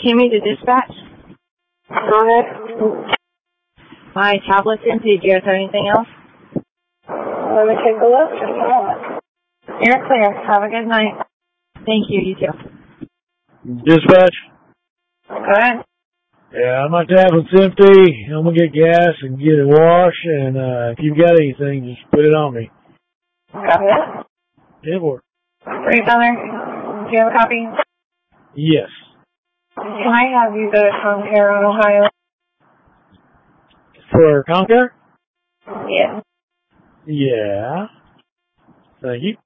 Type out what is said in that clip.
Tammy to dispatch. Go ahead. My tablet's empty. Do you guys have anything else? Let me take a look. Just a moment. You're clear. Have a good night. Thank you. You too. Dispatch? Go ahead. Yeah, my tablet's empty. I'm gonna get gas and get a wash, and if you've got anything, just put it on me. Go ahead. It works. Great, Mother. Do you have a copy? Yes. Can I have you go to Conquer, Ohio? For Conquer? Yeah. Yeah. Thank you.